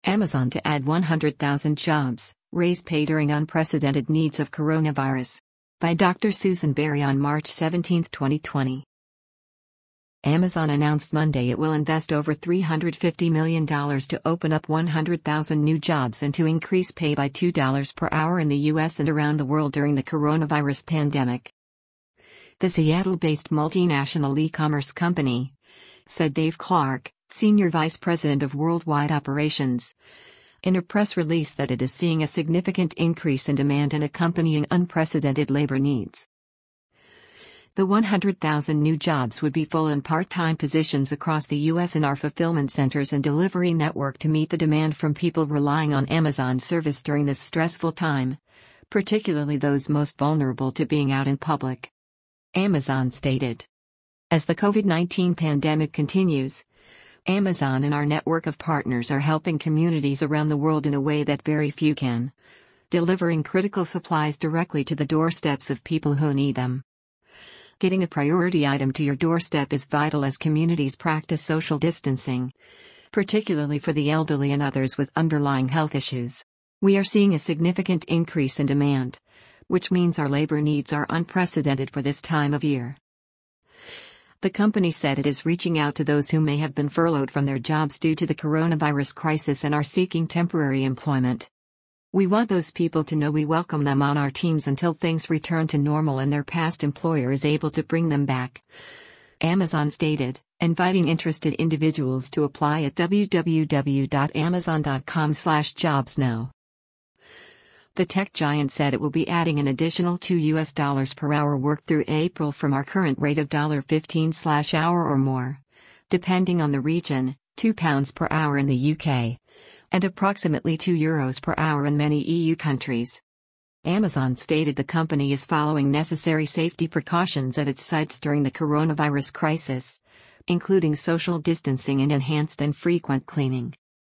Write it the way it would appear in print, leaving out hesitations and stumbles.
Amazon to add 100,000 jobs, raise pay during unprecedented needs of coronavirus. By Dr. Susan Berry on March 17, 2020. Amazon announced Monday it will invest over $350 million to open up 100,000 new jobs and to increase pay by $2 per hour in the U.S. and around the world during the coronavirus pandemic. The Seattle-based multinational e-commerce company, said Dave Clark, Senior Vice President of Worldwide Operations, in a press release that it is seeing a significant increase in demand and accompanying unprecedented labor needs. The 100,000 new jobs would be full and part-time positions across the U.S. in our fulfillment centers and delivery network to meet the demand from people relying on Amazon service during this stressful time, particularly those most vulnerable to being out in public. Amazon stated. As the COVID-19 pandemic continues, Amazon and our network of partners are helping communities around the world in a way that very few can, delivering critical supplies directly to the doorsteps of people who need them. Getting a priority item to your doorstep is vital as communities practice social distancing, particularly for the elderly and others with underlying health issues. We are seeing a significant increase in demand, which means our labor needs are unprecedented for this time of year. The company said it is reaching out to those who may have been furloughed from their jobs due to the coronavirus crisis and are seeking temporary employment. We want those people to know we welcome them on our teams until things return to normal and their past employer is able to bring them back, Amazon stated, inviting interested individuals to apply at www.amazon.com/jobs now. The tech giant said it will be adding an additional $2 per hour work through April from our current rate of $15/hour or more, depending on the region, £2 per hour in the UK, and approximately €2 per hour in many EU countries. Amazon stated the company is following necessary safety precautions at its sites during the coronavirus crisis, including social distancing and enhanced and frequent cleaning.